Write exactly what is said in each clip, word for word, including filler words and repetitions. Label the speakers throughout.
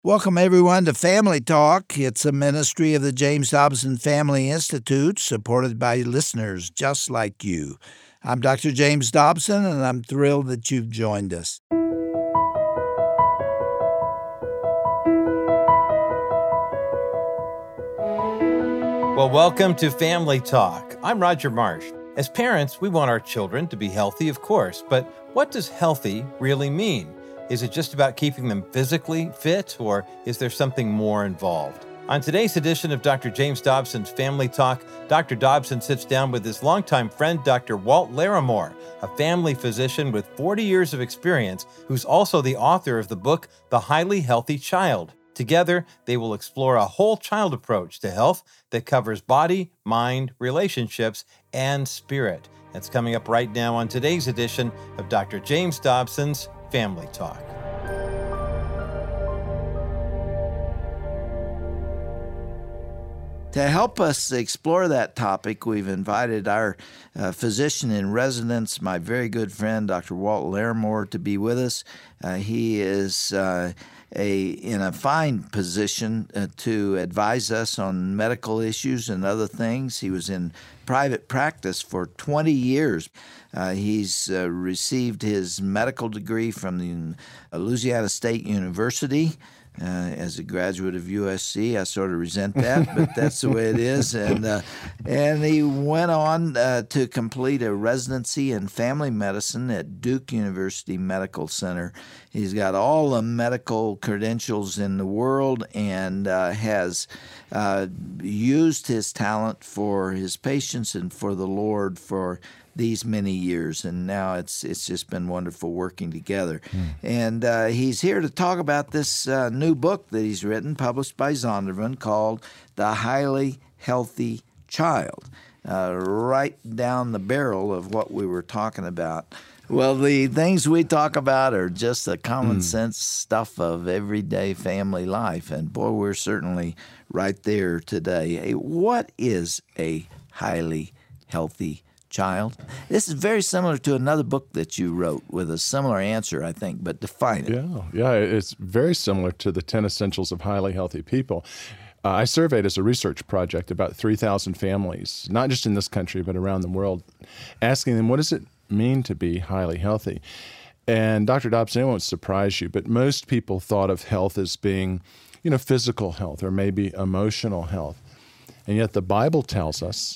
Speaker 1: Welcome, everyone, to Family Talk. It's a ministry of the James Dobson Family Institute, supported by listeners just like you. I'm Doctor James Dobson, and I'm thrilled that you've joined us.
Speaker 2: Well, welcome to Family Talk. I'm Roger Marsh. As parents, we want our children to be healthy, of course, but what does healthy really mean? Is it just about keeping them physically fit, or is there something more involved? On today's edition of Doctor James Dobson's Family Talk, Doctor Dobson sits down with his longtime friend, Doctor Walt Larimore, a family physician with forty years of experience, who's also the author of the book, The Highly Healthy Child. Together, they will explore a whole child approach to health that covers body, mind, relationships, and spirit. That's coming up right now on today's edition of Doctor James Dobson's Family Talk.
Speaker 1: To help us explore that topic, we've invited our uh, physician in residence, my very good friend, Doctor Walt Larimore, to be with us. Uh, he is uh, a in a fine position uh, to advise us on medical issues and other things. He was in private practice for twenty years. Uh, he's uh, received his medical degree from the Louisiana State University. Uh, as a graduate of U S C, I sort of resent that, but that's the way it is. And uh, and he went on uh, to complete a residency in family medicine at Duke University Medical Center. He's got all the medical credentials in the world and uh, has uh, used his talent for his patients and for the Lord for these many years, and now it's it's just been wonderful working together. Mm. And uh, he's here to talk about this uh, new book that he's written, published by Zondervan, called The Highly Healthy Child, uh, right down the barrel of what we were talking about. Well, the things we talk about are just the common mm. sense stuff of everyday family life, and boy, we're certainly right there today. Hey, what is a highly healthy child? This is very similar to another book that you wrote with a similar answer, I think, but define it.
Speaker 3: Yeah, yeah, it's very similar to the ten Essentials of Highly Healthy People. Uh, I surveyed as a research project about three thousand families, not just in this country, but around the world, asking them, what does it mean to be highly healthy? And Doctor Dobson, it won't surprise you, but most people thought of health as being, you know, physical health or maybe emotional health. And yet the Bible tells us,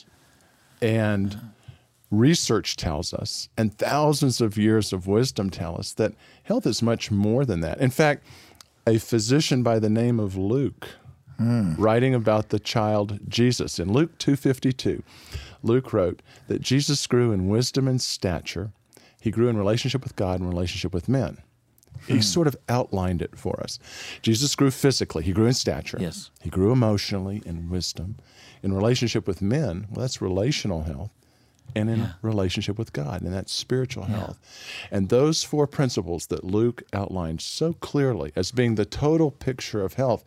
Speaker 3: and research tells us, and thousands of years of wisdom tell us that health is much more than that. In fact, a physician by the name of Luke, mm. writing about the child Jesus, in Luke two fifty-two, Luke wrote that Jesus grew in wisdom and stature. He grew in relationship with God and relationship with men. He mm. sort of outlined it for us. Jesus grew physically. He grew in stature.
Speaker 1: Yes.
Speaker 3: He grew emotionally in wisdom. In relationship with men, well, that's relational health. And in yeah. relationship with God, and that's spiritual yeah. health. And those four principles that Luke outlined so clearly as being the total picture of health,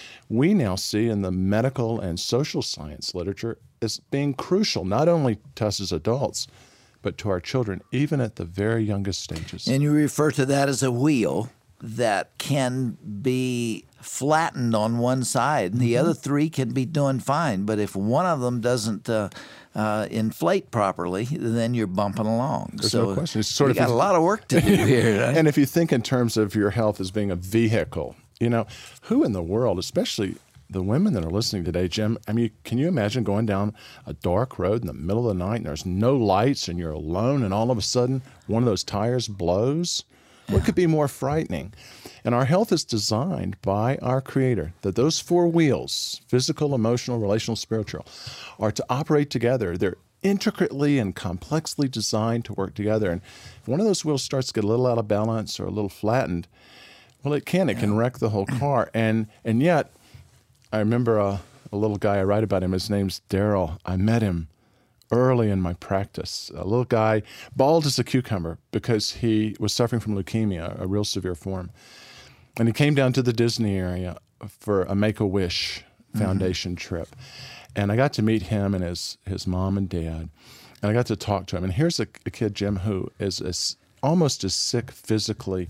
Speaker 3: we now see in the medical and social science literature as being crucial, not only to us as adults, but to our children, even at the very youngest stages.
Speaker 1: And you refer to that as a wheel that can be flattened on one side, and the mm-hmm. other three can be doing fine. But if one of them doesn't uh, uh, inflate properly, then you're bumping along.
Speaker 3: There's
Speaker 1: so
Speaker 3: no question. It's sort
Speaker 1: you
Speaker 3: of
Speaker 1: got a lot of work to do here. Right?
Speaker 3: And if you think in terms of your health as being a vehicle, you know, who in the world, especially the women that are listening today, Jim, I mean, can you imagine going down a dark road in the middle of the night and there's no lights and you're alone and all of a sudden one of those tires blows? What could be more frightening? And our health is designed by our Creator, that those four wheels, physical, emotional, relational, spiritual, are to operate together. They're intricately and complexly designed to work together. And if one of those wheels starts to get a little out of balance or a little flattened, well, it can. It can wreck the whole car. And and yet, I remember a, a little guy, I write about him, his name's Daryl. I met him early in my practice, a little guy, bald as a cucumber because he was suffering from leukemia, a real severe form. And he came down to the Disney area for a Make-A-Wish Foundation mm-hmm. trip. And I got to meet him and his, his mom and dad. And I got to talk to him. And here's a, a kid, Jim, who is as, almost as sick physically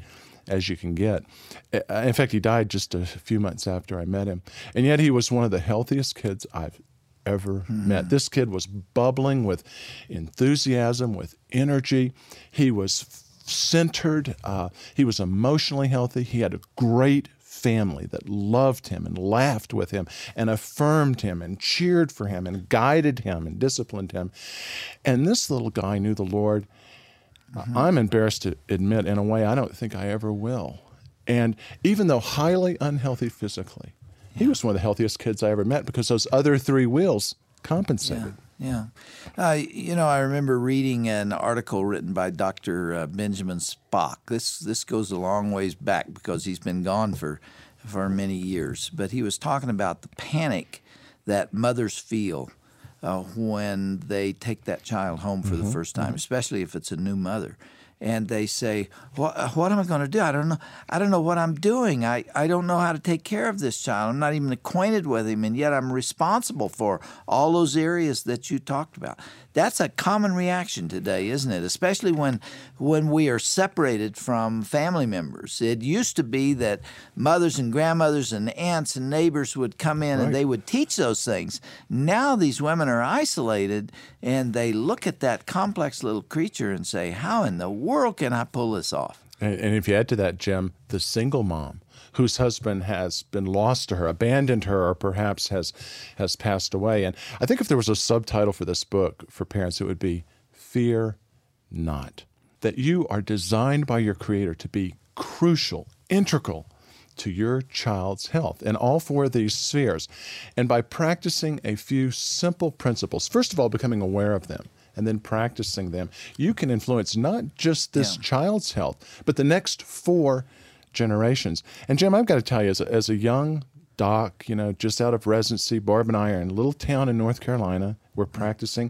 Speaker 3: as you can get. In fact, he died just a few months after I met him. And yet he was one of the healthiest kids I've ever mm-hmm. met. This kid was bubbling with enthusiasm, with energy. He was centered. Uh, he was emotionally healthy. He had a great family that loved him and laughed with him and affirmed him and cheered for him and guided him and disciplined him. And this little guy knew the Lord. Mm-hmm. I'm embarrassed to admit, in a way I don't think I ever will. And even though highly unhealthy physically, yeah. he was one of the healthiest kids I ever met because those other three wheels compensated.
Speaker 1: Yeah. yeah. Uh, you know, I remember reading an article written by Doctor Uh, Benjamin Spock. This this goes a long ways back because he's been gone for, for many years. But he was talking about the panic that mothers feel uh, when they take that child home for mm-hmm. the first time, mm-hmm. especially if it's a new mother. And they say, what, what am I going to do? I don't know. I don't know what I'm doing. I, I don't know how to take care of this child. I'm not even acquainted with him, and yet I'm responsible for all those areas that you talked about. That's a common reaction today, isn't it? Especially when when we are separated from family members. It used to be that mothers and grandmothers and aunts and neighbors would come in right. and they would teach those things. Now these women are isolated, and they look at that complex little creature and say, how in the world can I pull this off?
Speaker 3: And, and if you add to that, Jim, the single mom whose husband has been lost to her, abandoned her, or perhaps has has passed away. And I think if there was a subtitle for this book for parents, it would be Fear Not. That you are designed by your Creator to be crucial, integral to your child's health in all four of these spheres. And by practicing a few simple principles, first of all, becoming aware of them, and then practicing them, you can influence not just this yeah. child's health, but the next four generations. And Jim, I've got to tell you, as a, as a young doc, you know, just out of residency, Barb and I are in a little town in North Carolina. We're practicing.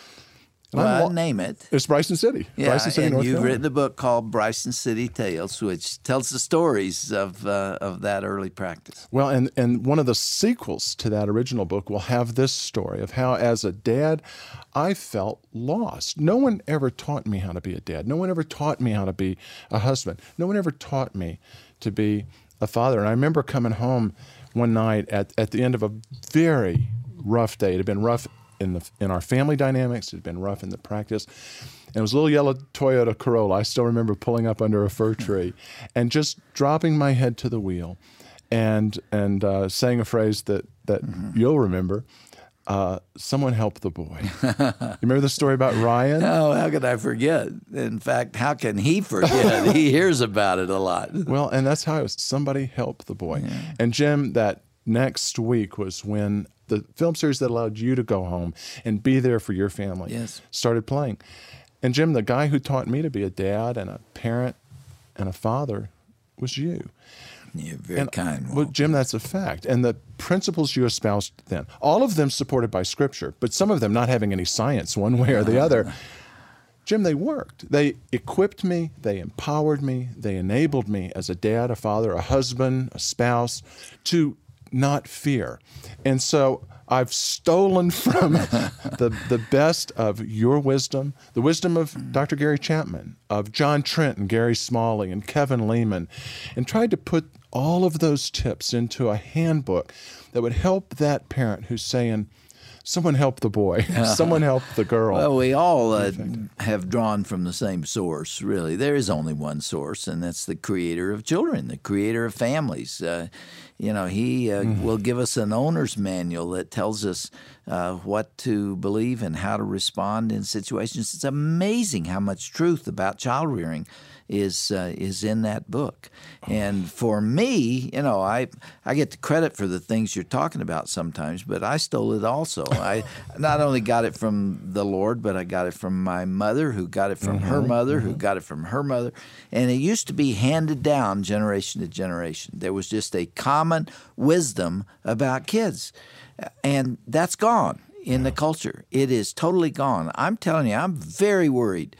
Speaker 1: Well, I'll name it.
Speaker 3: It's Bryson City.
Speaker 1: Yeah,
Speaker 3: Bryson City,
Speaker 1: and
Speaker 3: North
Speaker 1: you've
Speaker 3: Carolina.
Speaker 1: written a book called Bryson City Tales, which tells the stories of uh, of that early practice.
Speaker 3: Well, and, and one of the sequels to that original book will have this story of how, as a dad, I felt lost. No one ever taught me how to be a dad. No one ever taught me how to be a husband. No one ever taught me to be a father. And I remember coming home one night at, at the end of a very rough day. It had been rough in the in our family dynamics. It had been rough in the practice. And it was a little yellow Toyota Corolla. I still remember pulling up under a fir tree and just dropping my head to the wheel and and uh, saying a phrase that, that mm-hmm. you'll remember. Uh, someone help the boy. You remember the story about Ryan?
Speaker 1: Oh, how could I forget? In fact, how can he forget? He hears about it a lot.
Speaker 3: Well, and that's how it was. Somebody help the boy. Yeah. And Jim, that next week was when the film series that allowed you to go home and be there for your family
Speaker 1: yes.
Speaker 3: started playing. And Jim, the guy who taught me to be a dad and a parent and a father was you.
Speaker 1: You're very
Speaker 3: and,
Speaker 1: kind.
Speaker 3: Well, Jim, that's a fact. And the principles you espoused then, all of them supported by Scripture, but some of them not having any science one way or the other. Jim, they worked. They equipped me. They empowered me. They enabled me as a dad, a father, a husband, a spouse to not fear. And so I've stolen from the the best of your wisdom, the wisdom of Doctor Gary Chapman, of John Trent and Gary Smalley and Kevin Lehman, and tried to put all of those tips into a handbook that would help that parent who's saying, someone help the boy, someone help the girl.
Speaker 1: Well, we all uh, have drawn from the same source, really. There is only one source, and that's the creator of children, the creator of families. Uh, you know, he uh, mm. will give us an owner's manual that tells us uh, what to believe and how to respond in situations. It's amazing how much truth about child rearing is uh, is in that book. And for me, you know, I I get the credit for the things you're talking about sometimes, but I stole it also. I not only got it from the Lord, but I got it from my mother, who got it from mm-hmm. her mother, mm-hmm. who got it from her mother. And it used to be handed down generation to generation. There was just a common wisdom about kids. And that's gone in the culture. It is totally gone. I'm telling you, I'm very worried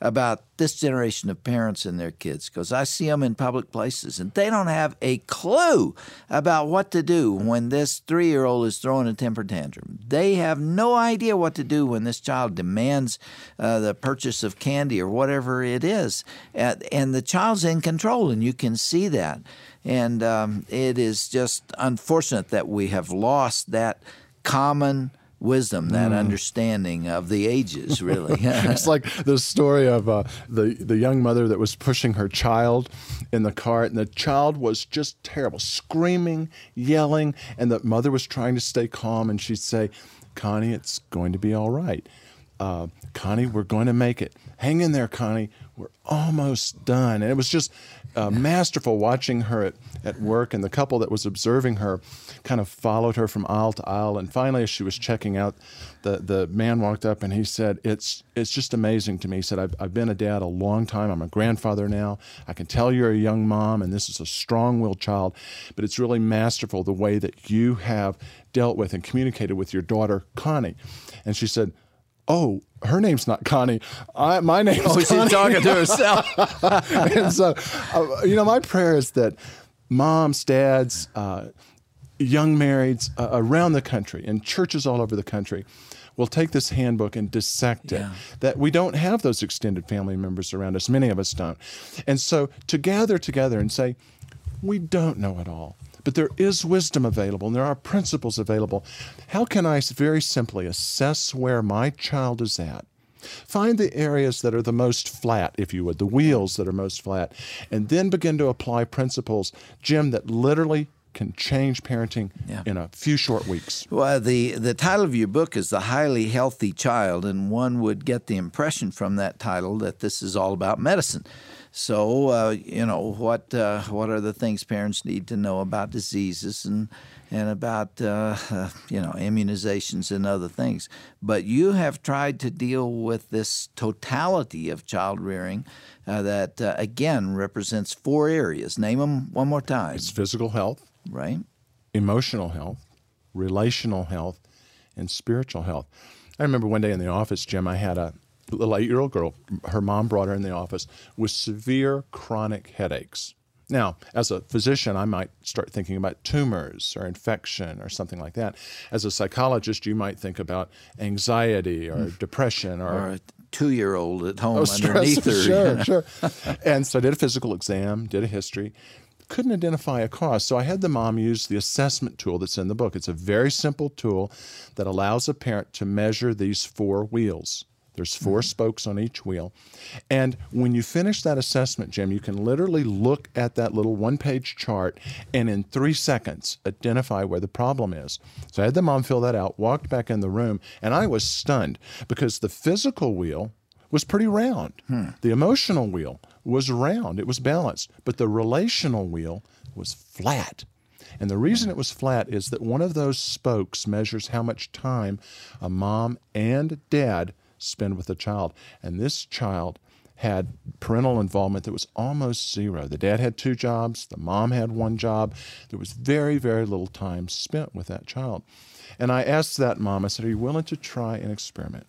Speaker 1: about this generation of parents and their kids, because I see them in public places and they don't have a clue about what to do when this three-year-old is throwing a temper tantrum. They have no idea what to do when this child demands uh, the purchase of candy or whatever it is. And, and the child's in control, and you can see that. And um, it is just unfortunate that we have lost that common wisdom, that mm. understanding of the ages, really.
Speaker 3: It's like the story of uh, the, the young mother that was pushing her child in the cart, and the child was just terrible, screaming, yelling, and the mother was trying to stay calm, and she'd say, Connie, it's going to be all right. Uh, Connie, we're going to make it. Hang in there, Connie. We're almost done. And it was just uh, masterful watching her at, at work, and the couple that was observing her kind of followed her from aisle to aisle. And finally, as she was checking out, the, the man walked up and he said, it's it's just amazing to me. He said, I've, I've been a dad a long time. I'm a grandfather now. I can tell you're a young mom, and this is a strong-willed child, but it's really masterful the way that you have dealt with and communicated with your daughter, Connie. And she said, oh, her name's not Connie. I, my name's
Speaker 1: oh,
Speaker 3: Connie.
Speaker 1: She's talking to herself.
Speaker 3: And so, uh, you know, my prayer is that moms, dads, uh, young marrieds uh, around the country and churches all over the country will take this handbook and dissect it. Yeah. That we don't have those extended family members around us. Many of us don't. And so to gather together and say, we don't know it all, but there is wisdom available and there are principles available. How can I very simply assess where my child is at? Find the areas that are the most flat, if you would, the wheels that are most flat, and then begin to apply principles, Jim, that literally can change parenting yeah. in a few short weeks.
Speaker 1: Well, the, the title of your book is The Highly Healthy Child, and one would get the impression from that title that this is all about medicine. So, uh, you know, what uh, what are the things parents need to know about diseases and and about, uh, uh, you know, immunizations and other things. But you have tried to deal with this totality of child rearing uh, that, uh, again, represents four areas. Name them one more time.
Speaker 3: It's physical health.
Speaker 1: Right.
Speaker 3: Emotional health, relational health, and spiritual health. I remember one day in the office, Jim, I had a little eight-year-old girl. Her mom brought her in the office with severe chronic headaches. Now, as a physician, I might start thinking about tumors or infection or something like that. As a psychologist, you might think about anxiety or mm. depression. Or,
Speaker 1: or a two-year-old at home
Speaker 3: oh,
Speaker 1: underneath her.
Speaker 3: Sure, sure. And so I did a physical exam, did a history. Couldn't identify a cause. So I had the mom use the assessment tool that's in the book. It's a very simple tool that allows a parent to measure these four wheels. There's four mm-hmm. spokes on each wheel. And when you finish that assessment, Jim, you can literally look at that little one-page chart and in three seconds identify where the problem is. So I had the mom fill that out, walked back in the room, and I was stunned because the physical wheel was pretty round. Hmm. The emotional wheel was round. It was balanced. But the relational wheel was flat. And the reason it was flat is that one of those spokes measures how much time a mom and dad spend with the child. And this child had parental involvement that was almost zero. The dad had two jobs. The mom had one job. There was very, very little time spent with that child. And I asked that mom, I said, are you willing to try an experiment?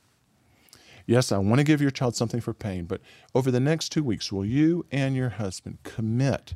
Speaker 3: Yes, I want to give your child something for pain, but over the next two weeks, will you and your husband commit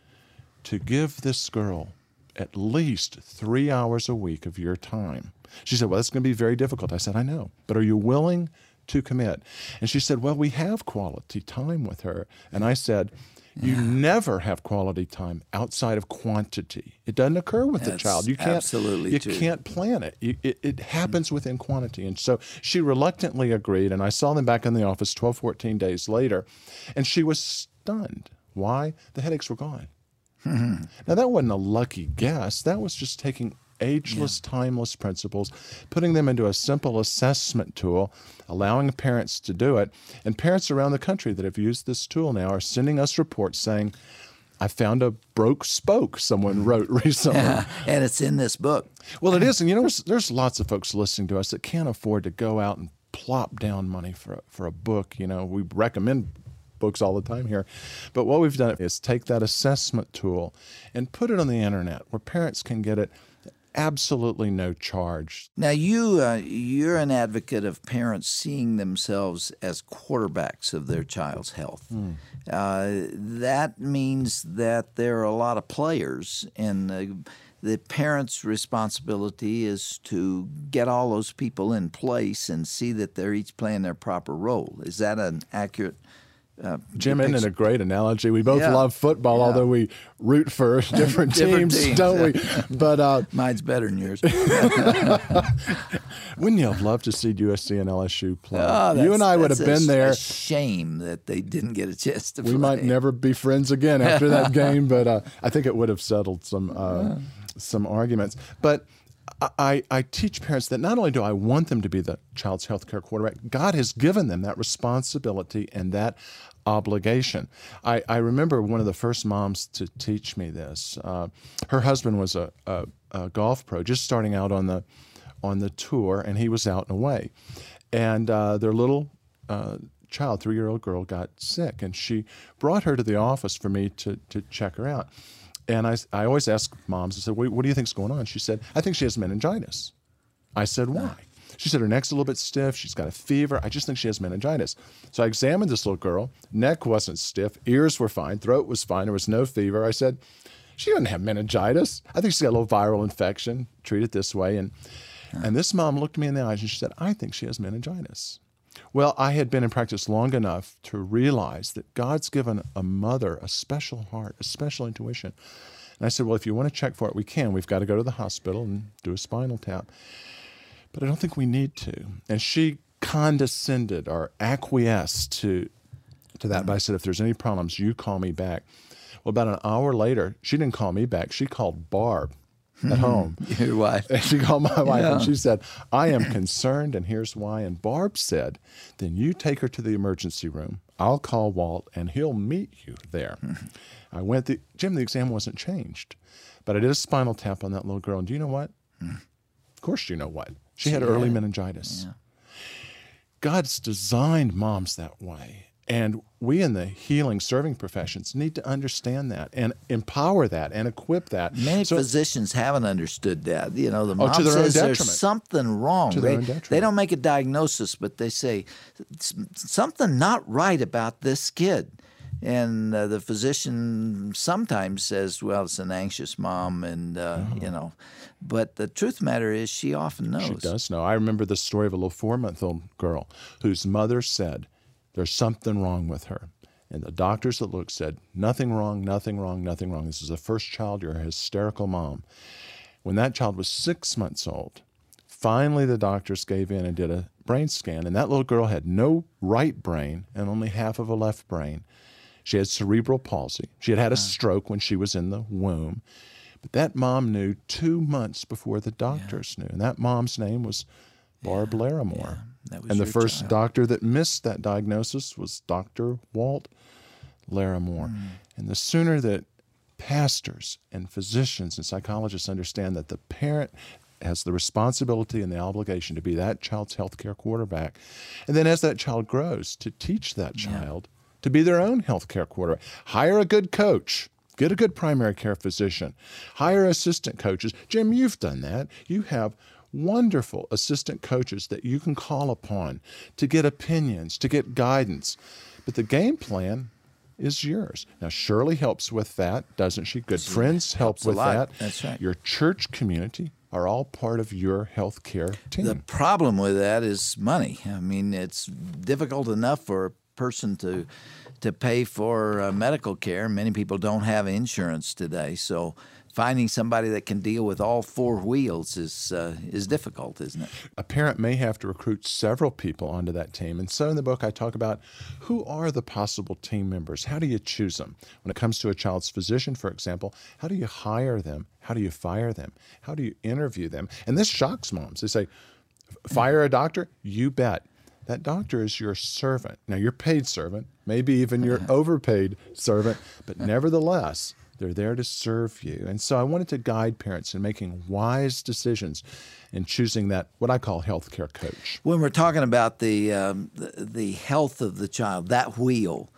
Speaker 3: to give this girl at least three hours a week of your time? She said, well, that's going to be very difficult. I said, I know, but are you willing to commit? And she said, well, we have quality time with her. And I said, you yeah. never have quality time outside of quantity. It doesn't occur with
Speaker 1: That's
Speaker 3: the child. You can't,
Speaker 1: absolutely
Speaker 3: you
Speaker 1: true.
Speaker 3: can't plan it. You, it. It happens mm-hmm. within quantity. And so she reluctantly agreed, and I saw them back in the office twelve, fourteen days later, and she was stunned. Why? The headaches were gone. Mm-hmm. Now, that wasn't a lucky guess. That was just taking ageless, yeah. timeless principles, putting them into a simple assessment tool, allowing parents to do it. And parents around the country that have used this tool now are sending us reports saying, I found a broke spoke, someone wrote recently.
Speaker 1: Yeah, and it's in this book.
Speaker 3: Well, it is. And you know, there's, there's lots of folks listening to us that can't afford to go out and plop down money for a, for a book. You know, we recommend books all the time here. But what we've done is take that assessment tool and put it on the internet where parents can get it absolutely no charge.
Speaker 1: Now, you, uh, you're an advocate of parents seeing themselves as quarterbacks of their child's health. Mm. Uh, that means that there are a lot of players, and uh, the parent's responsibility is to get all those people in place and see that they're each playing their proper role. Is that an accurate Uh,
Speaker 3: Jim, isn't it a great analogy? We both
Speaker 1: yeah.
Speaker 3: love football, yeah. although we root for different,
Speaker 1: different
Speaker 3: teams,
Speaker 1: teams,
Speaker 3: don't we? But uh,
Speaker 1: mine's better than yours.
Speaker 3: Wouldn't you have loved to see U S C and L S U play?
Speaker 1: Oh,
Speaker 3: you and I would have been
Speaker 1: a,
Speaker 3: there.
Speaker 1: A shame that they didn't get a chance to
Speaker 3: we
Speaker 1: play.
Speaker 3: We might never be friends again after that game, but uh, I think it would have settled some uh, yeah. some arguments. But I, I teach parents that not only do I want them to be the child's health care quarterback, God has given them that responsibility and that obligation. I, I remember one of the first moms to teach me this. Uh, her husband was a, a, a golf pro, just starting out on the on the tour, and he was out and away. And uh, their little uh, child, three-year-old girl, got sick, and she brought her to the office for me to to check her out. And I, I always ask moms, I said, what, what do you think's going on? She said, I think she has meningitis. I said, why? She said her neck's a little bit stiff. She's got a fever. I just think she has meningitis. So I examined this little girl. Neck wasn't stiff. Ears were fine. Throat was fine. There was no fever. I said, she doesn't have meningitis. I think she's got a little viral infection. Treat it this way. And, and this mom looked me in the eyes and she said, I think she has meningitis. Well, I had been in practice long enough to realize that God's given a mother a special heart, a special intuition. And I said, well, if you want to check for it, we can. We've got to go to the hospital and do a spinal tap. But I don't think we need to. And she condescended or acquiesced to, to that. But I said, if there's any problems, you call me back. Well, about an hour later, she didn't call me back. She called Barb at home.
Speaker 1: Your wife.
Speaker 3: And she called my wife
Speaker 1: yeah.
Speaker 3: and she said, I am concerned and here's why. And Barb said, then you take her to the emergency room. I'll call Walt and he'll meet you there. Mm-hmm. I went, the, Jim, the exam wasn't changed. But I did a spinal tap on that little girl. And do you know what? Mm. Of course you know what. She, she had early had. meningitis. Yeah. God's designed moms that way. And we in the healing, serving professions need to understand that and empower that and equip that.
Speaker 1: Many
Speaker 3: so,
Speaker 1: physicians haven't understood that. You know, the mom
Speaker 3: oh, to their
Speaker 1: says
Speaker 3: own
Speaker 1: there's
Speaker 3: detriment.
Speaker 1: something wrong.
Speaker 3: To
Speaker 1: they,
Speaker 3: their own detriment.
Speaker 1: They don't make a diagnosis, but they say something not right about this kid. And uh, the physician sometimes says, well, it's an anxious mom, and, uh, oh. you know. But the truth of the matter is she often knows.
Speaker 3: She does know. I remember the story of a little four-month-old girl whose mother said, there's something wrong with her. And the doctors that looked said, nothing wrong, nothing wrong, nothing wrong. This is the first child. You're a hysterical mom. When that child was six months old, finally the doctors gave in and did a brain scan. And that little girl had no right brain and only half of a left brain. She had cerebral palsy. She had had a stroke when she was in the womb. But that mom knew two months before the doctors yeah. knew. And that mom's name was Barb yeah. Larimore. Yeah. And the first child. doctor that missed that diagnosis was Doctor Walt Larimore. Mm. And the sooner that pastors and physicians and psychologists understand that the parent has the responsibility and the obligation to be that child's healthcare quarterback, and then as that child grows, to teach that child yeah. to be their own healthcare quarterback. Hire a good coach. Get a good primary care physician. Hire assistant coaches. Jim, you've done that. You have wonderful assistant coaches that you can call upon to get opinions, to get guidance. But the game plan is yours. Now, Shirley helps with that, doesn't she? Good she friends help with that.
Speaker 1: That's right.
Speaker 3: Your church community are all part of your health care team.
Speaker 1: The problem with that is money. I mean, it's difficult enough for a person to to pay for uh, medical care. Many people don't have insurance today, so finding somebody that can deal with all four wheels is uh, is difficult, isn't it?
Speaker 3: A parent may have to recruit several people onto that team. And so in the book, I talk about who are the possible team members? How do you choose them? When it comes to a child's physician, for example, how do you hire them? How do you fire them? How do you interview them? And this shocks moms. They say, fire a doctor? You bet. That doctor is your servant. Now, your paid servant, maybe even your overpaid servant, but nevertheless, they're there to serve you. And so I wanted to guide parents in making wise decisions in choosing that, what I call healthcare coach.
Speaker 1: When we're talking about the, um, the, the health of the child, that wheel,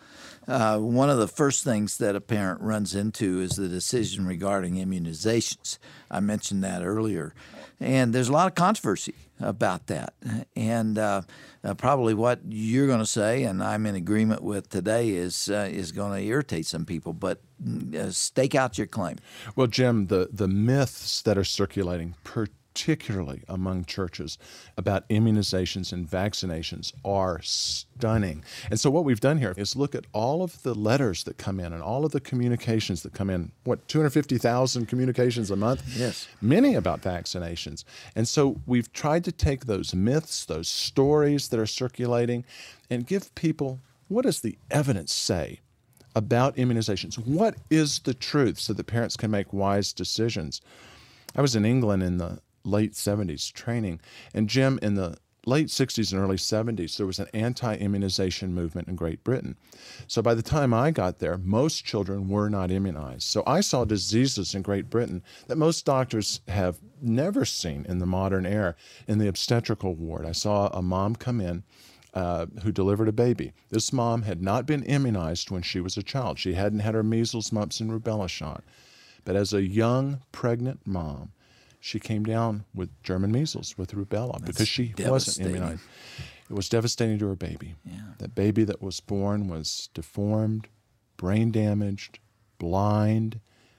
Speaker 1: Uh, one of the first things that a parent runs into is the decision regarding immunizations. I mentioned that earlier. And there's a lot of controversy about that. And uh, uh, probably what you're going to say, and I'm in agreement with today, is uh, is going to irritate some people. But uh, stake out your claim.
Speaker 3: Well, Jim, the, the myths that are circulating, particularly among churches, about immunizations and vaccinations are stunning. And so what we've done here is look at all of the letters that come in and all of the communications that come in, what, two hundred fifty thousand communications a month?
Speaker 1: Yes.
Speaker 3: Many about vaccinations. And so we've tried to take those myths, those stories that are circulating, and give people, what does the evidence say about immunizations? What is the truth so that parents can make wise decisions? I was in England in the late seventies training. And Jim, in the late sixties and early seventies, there was an anti-immunization movement in Great Britain. So by the time I got there, most children were not immunized. So I saw diseases in Great Britain that most doctors have never seen in the modern era. In the obstetrical ward, I saw a mom come in uh, who delivered a baby. This mom had not been immunized when she was a child. She hadn't had her measles, mumps, and rubella shot. But as a young pregnant mom, she came down with German measles, with rubella, That's because she wasn't immunized. It was devastating to her baby.
Speaker 1: Yeah.
Speaker 3: That baby that was born was deformed, brain damaged, blind,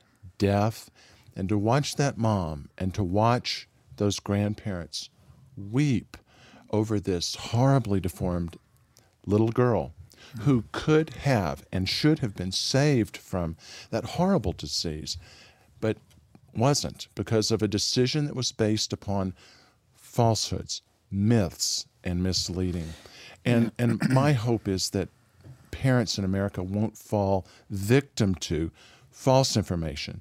Speaker 3: deaf. And to watch that mom and to watch those grandparents weep over this horribly deformed little girl who could have and should have been saved from that horrible disease, but wasn't, because of a decision that was based upon falsehoods, myths, and misleading. And and my hope is that parents in America won't fall victim to false information,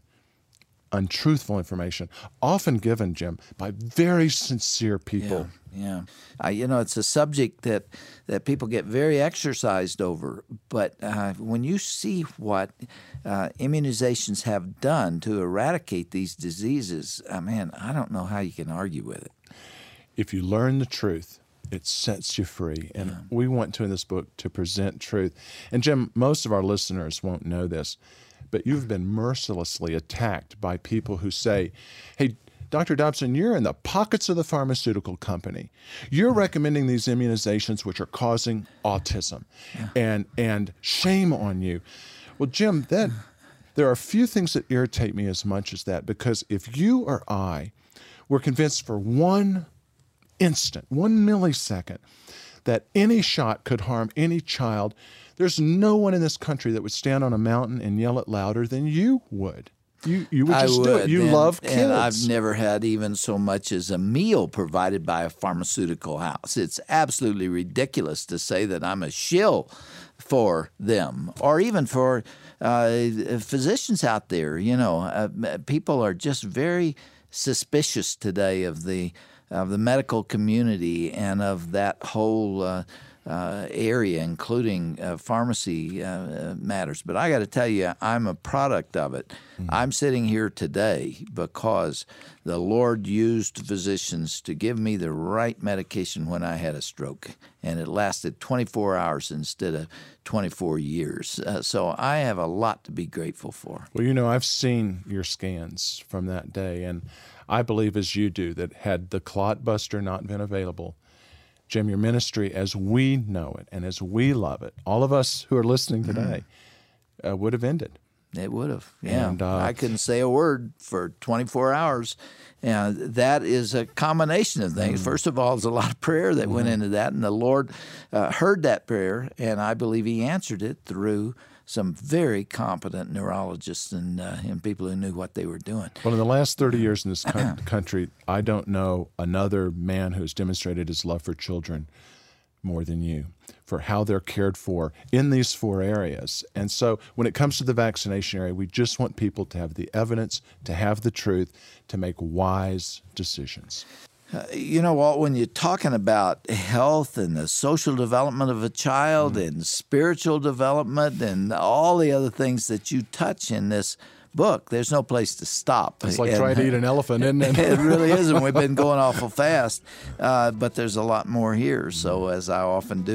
Speaker 3: untruthful information, often given, Jim, by very sincere people.
Speaker 1: Yeah, yeah. Uh, you know, it's a subject that, that people get very exercised over. But uh, when you see what uh, immunizations have done to eradicate these diseases, uh, man, I don't know how you can argue with it.
Speaker 3: If you learn the truth, it sets you free. And yeah. we want to, in this book, to present truth. And Jim, most of our listeners won't know this, but you've been mercilessly attacked by people who say, hey, Doctor Dobson, you're in the pockets of the pharmaceutical company. You're recommending these immunizations which are causing autism. Yeah. And and shame on you. Well, Jim, that there are few things that irritate me as much as that, because if you or I were convinced for one instant, one millisecond, that any shot could harm any child, there's no one in this country that would stand on a mountain and yell it louder than you would. You you would just
Speaker 1: I
Speaker 3: do
Speaker 1: would,
Speaker 3: it. You
Speaker 1: and,
Speaker 3: love kids.
Speaker 1: And I've never had even so much as a meal provided by a pharmaceutical house. It's absolutely ridiculous to say that I'm a shill for them, or even for uh, physicians out there. You know, uh, people are just very suspicious today of the of the medical community and of that whole uh, uh, area, including uh, pharmacy uh, matters. But I got to tell you, I'm a product of it. Mm-hmm. I'm sitting here today because the Lord used physicians to give me the right medication when I had a stroke, and it lasted twenty-four hours instead of twenty-four years. Uh, so I have a lot to be grateful for.
Speaker 3: Well, you know, I've seen your scans from that day, and I believe, as you do, that had the clot buster not been available, Jim, your ministry as we know it and as we love it, all of us who are listening today, mm-hmm. uh, would have ended.
Speaker 1: It would have, yeah.
Speaker 3: And, uh,
Speaker 1: I couldn't say a word for twenty-four hours. And that is a combination of things. Mm-hmm. First of all, there's a lot of prayer that mm-hmm. went into that, and the Lord uh, heard that prayer, and I believe He answered it through some very competent neurologists and, uh, and people who knew what they were doing.
Speaker 3: Well, in the last thirty years in this co- country, I don't know another man who's demonstrated his love for children more than you, for how they're cared for in these four areas. And so when it comes to the vaccination area, we just want people to have the evidence, to have the truth, to make wise decisions.
Speaker 1: Uh, you know, Walt, when you're talking about health and the social development of a child mm-hmm. and spiritual development and all the other things that you touch in this book, there's no place to stop.
Speaker 3: It's like
Speaker 1: and,
Speaker 3: trying to eat an elephant, isn't it?
Speaker 1: It really is, and we've been going awful fast. Uh, but there's a lot more here. So as I often do,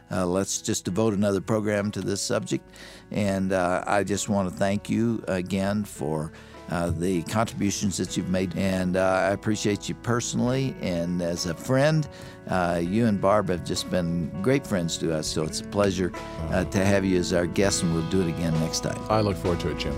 Speaker 1: uh, let's just devote another program to this subject. And uh, I just want to thank you again for uh, the contributions that you've made. And uh, I appreciate you personally. And as a friend, uh, you and Barb have just been great friends to us. So it's a pleasure uh, to have you as our guest, and we'll do it again next time.
Speaker 3: I look forward to it, Jim.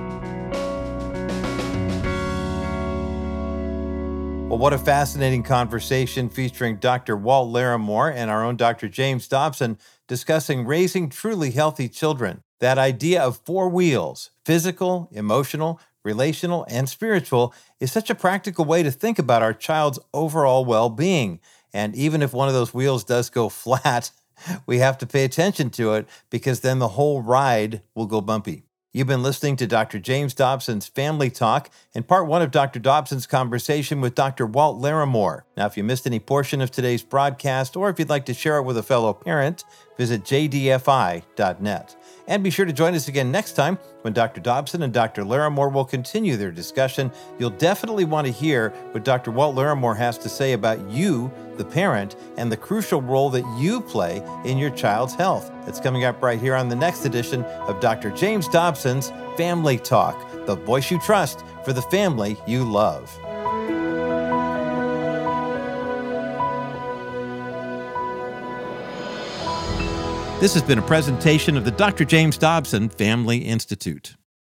Speaker 2: Well, what a fascinating conversation featuring Doctor Walt Larimore and our own Doctor James Dobson discussing raising truly healthy children. That idea of four wheels, physical, emotional, relational, and spiritual, is such a practical way to think about our child's overall well-being. And even if one of those wheels does go flat, we have to pay attention to it, because then the whole ride will go bumpy. You've been listening to Doctor James Dobson's Family Talk and part one of Doctor Dobson's conversation with Doctor Walt Larimore. Now, if you missed any portion of today's broadcast, or if you'd like to share it with a fellow parent, visit j d f i dot net. And be sure to join us again next time when Doctor Dobson and Doctor Larimore will continue their discussion. You'll definitely want to hear what Doctor Walt Larimore has to say about you, the parent, and the crucial role that you play in your child's health. It's coming up right here on the next edition of Doctor James Dobson's Family Talk, the voice you trust for the family you love. This has been a presentation of the Doctor James Dobson Family Institute.